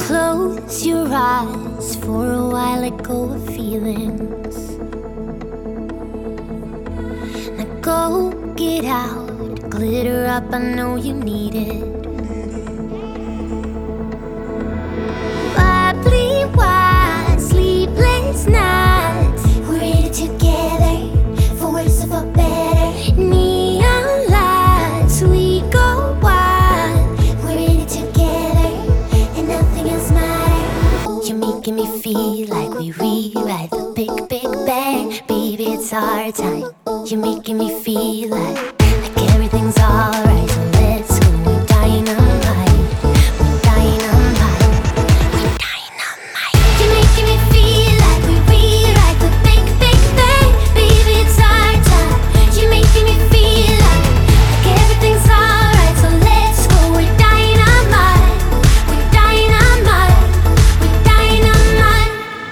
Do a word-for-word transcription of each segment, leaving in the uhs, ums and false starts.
Close your eyes for a while, let go of feelings. Now go get out, glitter up, I know you need it. Bubbly wine, sleepless nights, we're in it together, for worse or for better. Neon lights, we go wild, we're in it together, and nothing else matters. You're making me feel like we rewrite the big, big bang. Baby, it's our time. You're making me feel like, like everything's alright. So let's go, we're dynamite. We're dynamite. We're dynamite. You're making me feel like we rewrite the big, big bang. Baby, it's our time. You're making me feel like, like everything's alright. So let's go, we're dynamite. We're dynamite. We're dynamite.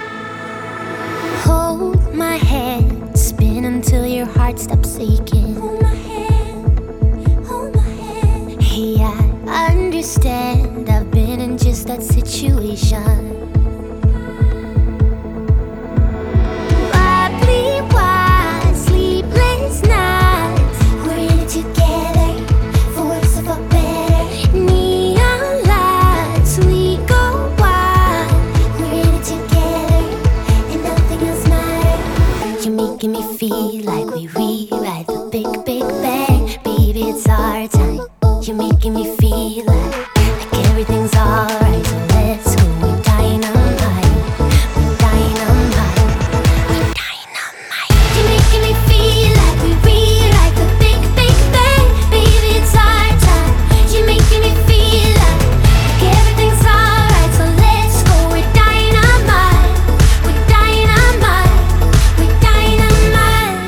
Hold my hand, spin until your heart stops aching. Hold my hand, hold my hand. Hey, I understand, I've been in just that situation. Bubbly wine, sleepless nights, we're in it together, for worse or for better. Neon lights, we go wild, we're in it together, and nothing else matters. You're making me feel like we rewrite the big, big bang. Baby, it's our time. You're making me feel like, like everything's alright. So let's go, we're dynamite. We're dynamite. We're dynamite. You're making me feel like we rewrite the big, big bang. Baby, it's our time. You're making me feel like, like everything's alright. So let's go, we're dynamite. We're dynamite. We're dynamite.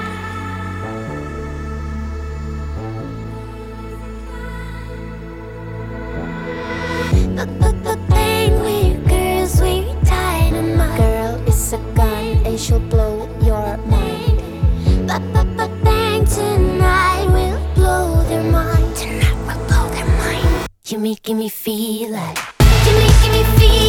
Bang, we're girls, we're dynamite. Girl is a gun and she'll blow your mind. Bang, tonight we'll blow their mind. Tonight we'll blow their mind. You're making me feel like, you're making me feel